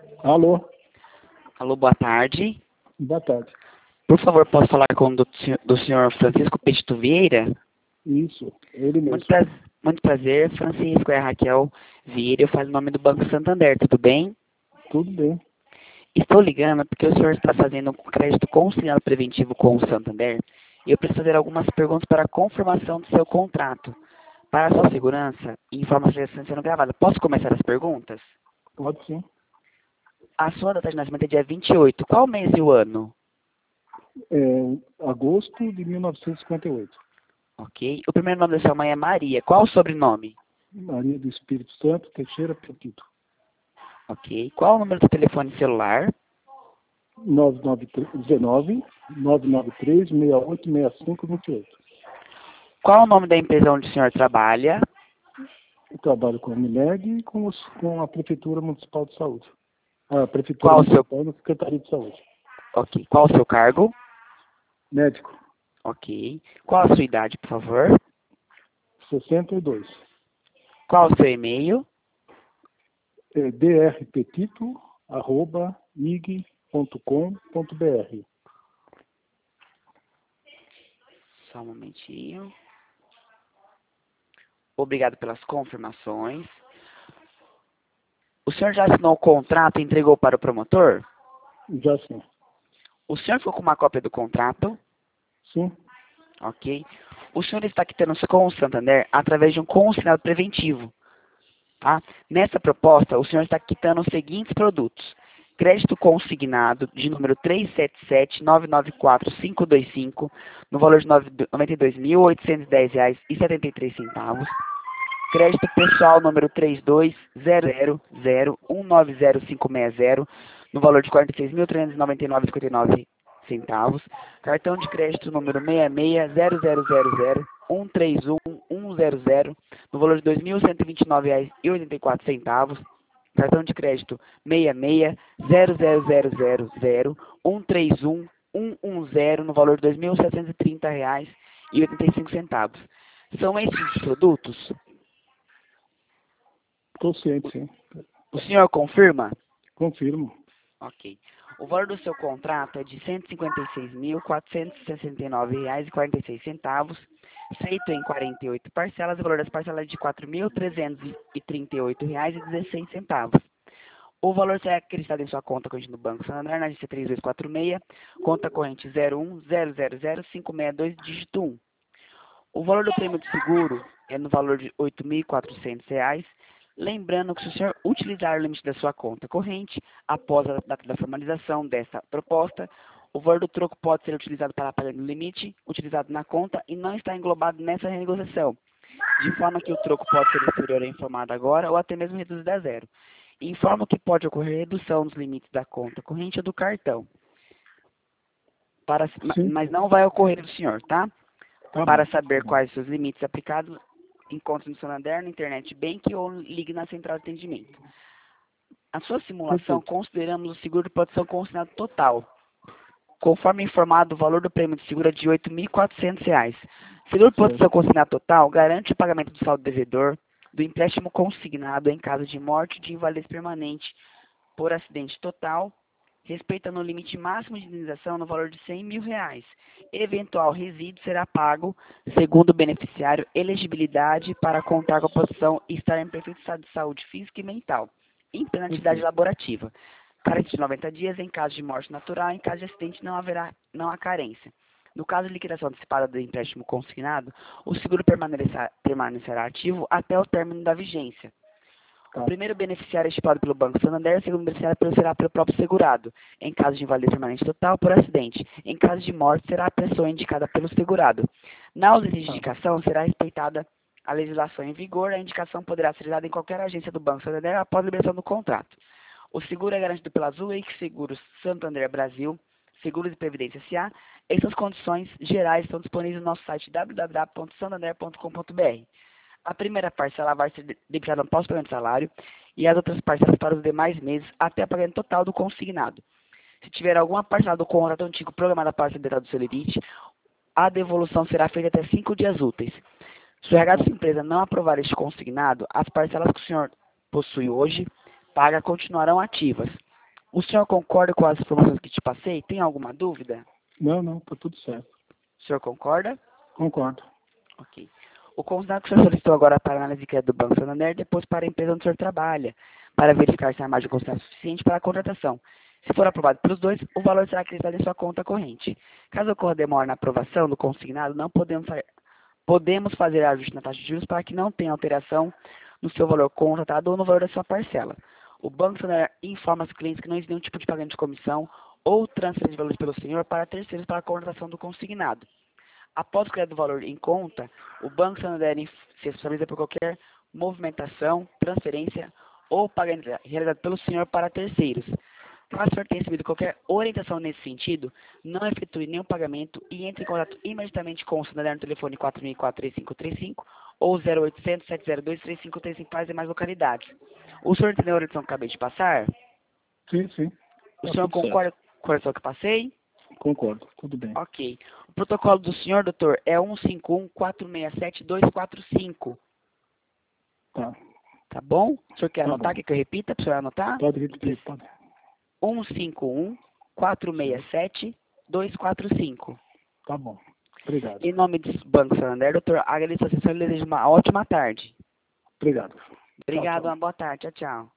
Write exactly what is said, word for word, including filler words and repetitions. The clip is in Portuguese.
Alô, Alô, boa tarde. boa tarde. Por favor, posso falar com o do, do senhor Francisco Petito Vieira? Isso, ele mesmo. Muito, pra, muito prazer, Francisco, é a Raquel Vieira, eu falo em nome do Banco Santander, tudo bem? Tudo bem. Estou ligando porque o senhor está fazendo um crédito consignado preventivo com o Santander e eu preciso fazer algumas perguntas para a confirmação do seu contrato. Para a sua segurança, e informação está sendo gravada. Posso começar as perguntas? Pode sim. A sua data de nascimento é dia vinte e oito. Qual mês e o ano? É, agosto de mil novecentos e cinquenta e oito. Ok. O primeiro nome da sua mãe é Maria. Qual o sobrenome? Maria do Espírito Santo, Teixeira Petito. Ok. Qual o número do telefone celular? nove nove três, dezenove, nove nove três, seis oito seis cinco vinte e oito. Qual o nome da empresa onde o senhor trabalha? Eu trabalho com a Mileg e com, os, com a Prefeitura Municipal de Saúde. A Prefeitura Qual o seu... Municipal e a Secretaria de Saúde. Ok. Qual o seu cargo? Médico, Ok. Qual a sua idade, por favor? sessenta e dois. Qual o seu e-mail? É drpetito, arroba, ig ponto com ponto br. Só um momentinho. Obrigado pelas confirmações. O senhor já assinou o contrato e entregou para o promotor? Já sim. O senhor ficou com uma cópia do contrato? Sim, Ok. O senhor está quitando-se com o Santander através de um consignado preventivo. Tá? Nessa proposta, o senhor está quitando os seguintes produtos. Crédito consignado de número três sete sete, nove nove quatro, cinco dois cinco, no valor de noventa e dois mil, oitocentos e dez reais e setenta e três centavos. Crédito pessoal número três dois zero zero zero um nove zero cinco seis zero, no valor de quarenta e seis mil, trezentos e noventa e nove reais e cinquenta e nove centavos. Cartão de crédito número seis seis zero zero zero zero um três um um zero zero, no valor de dois mil cento e vinte e nove reais e oitenta e quatro centavos. Cartão de crédito seis seis zero zero zero zero zero um três um um um zero, no valor de dois mil setecentos e trinta reais e oitenta e cinco centavos. São esses os produtos? estou ciente, sim. O senhor confirma? Confirmo. Ok. O valor do seu contrato é de cento e cinquenta e seis mil, quatrocentos e sessenta e nove reais e quarenta e seis centavos, feito em quarenta e oito parcelas. O valor das parcelas é de quatro mil, trezentos e trinta e oito reais e dezesseis centavos. O valor será acreditado em sua conta corrente no Banco Santander, na agência três dois quatro seis, conta corrente zero um zero zero zero cinco seis dois, dígito um. O valor do prêmio de seguro é no valor de oito mil e quatrocentos reais. Lembrando que se o senhor utilizar o limite da sua conta corrente, após a data da formalização dessa proposta, o valor do troco pode ser utilizado para pagar no limite utilizado na conta e não está englobado nessa renegociação, de forma que o troco pode ser inferior ao informado agora ou até mesmo reduzido a zero. Informo que pode ocorrer redução dos limites da conta corrente ou do cartão, para, Sim, mas não vai ocorrer do senhor, tá? tá Para bom. saber quais os limites aplicados, encontre no Santander, no Internet Bank ou ligue na central de atendimento. A sua simulação, Perfeito. consideramos o seguro de proteção consignado total. Conforme informado, o valor do prêmio de seguro é de oito mil e quatrocentos reais. Seguro de proteção Certo. consignado total garante o pagamento do saldo devedor, do empréstimo consignado em caso de morte de invalidez permanente por acidente total, respeitando o limite máximo de indenização no valor de cem mil reais. Eventual resíduo será pago, segundo o beneficiário, elegibilidade para contar com a posição e estar em perfeito estado de saúde física e mental, em plena atividade Perfeito. laborativa. Carência de noventa dias, em caso de morte natural, em caso de acidente não haverá, não há carência. No caso de liquidação antecipada do empréstimo consignado, o seguro permanecerá, permanecerá ativo até o término da vigência. O Tá. primeiro beneficiário é estipulado pelo Banco Santander, o segundo beneficiário será pelo próprio segurado. Em caso de invalidez permanente total, por acidente. Em caso de morte, será a pessoa indicada pelo segurado. Na ausência de Tá. indicação, será respeitada a legislação em vigor. A indicação poderá ser dada em qualquer agência do Banco Santander após a liberação do contrato. O seguro é garantido pela Zurich Seguros Santander Brasil, Seguros de Previdência S A. Essas condições gerais estão disponíveis no nosso site w w w ponto santander ponto com ponto b r. A primeira parcela vai ser debitada após o pagamento do salário e as outras parcelas para os demais meses até o pagamento total do consignado. Se tiver alguma parcela do contrato antigo programada para ser debitada do seu limite, a devolução será feita até cinco dias úteis. Se o R H da sua empresa não aprovar este consignado, as parcelas que o senhor possui hoje paga continuarão ativas. O senhor concorda com as informações que te passei? Tem alguma dúvida? Não, não, tá tudo certo. O senhor concorda? Concordo. Ok. O consignado que o senhor solicitou agora para a análise de crédito do Banco Santander, depois para a empresa onde o senhor trabalha, para verificar se a margem considerada é suficiente para a contratação. Se for aprovado pelos dois, o valor será acreditado em sua conta corrente. Caso ocorra demora na aprovação do consignado, não podemos, fa podemos fazer ajuste na taxa de juros para que não tenha alteração no seu valor contratado ou no valor da sua parcela. O Banco Santander informa aos clientes que não existe nenhum tipo de pagamento de comissão ou transferência de valores pelo senhor para terceiros para a contratação do consignado. Após o crédito do valor em conta, o Banco Santander se responsabiliza por qualquer movimentação, transferência ou pagamento realizado pelo senhor para terceiros. Caso o senhor tenha recebido qualquer orientação nesse sentido, não efetue nenhum pagamento e entre em contato imediatamente com o Santander no telefone quatro mil e quatro, três cinco três cinco ou zero oitocentos, sete zero dois, três cinco três cinco para as demais localidades. O senhor entendeu a orientação que acabei de passar? Sim, sim. O Tá senhor tudo concorda certo. com a orientação que passei? Concordo, tudo bem. Ok. O protocolo do senhor, doutor, é um cinco um, quatro seis sete, dois quatro cinco. Tá, Tá bom? O senhor quer tá anotar? bom. Quer que eu repita para o senhor anotar? Pode repetir, pode. um cinco um, quatro seis sete, dois quatro cinco. Tá bom. Obrigado. Em nome do Banco Santander, doutor, agradeço a sessão e desejo uma ótima tarde. Obrigado. Tchau, Obrigado, tchau. uma boa tarde. Tchau, tchau.